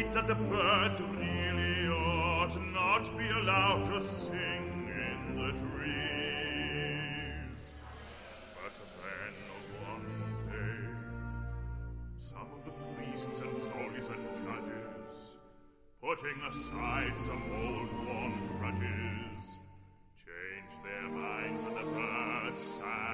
that the birds really ought not be allowed to sing in the trees. But then one day, some of the priests and soldiers and judges, putting aside some old worn grudges, changed their minds and the birds sang.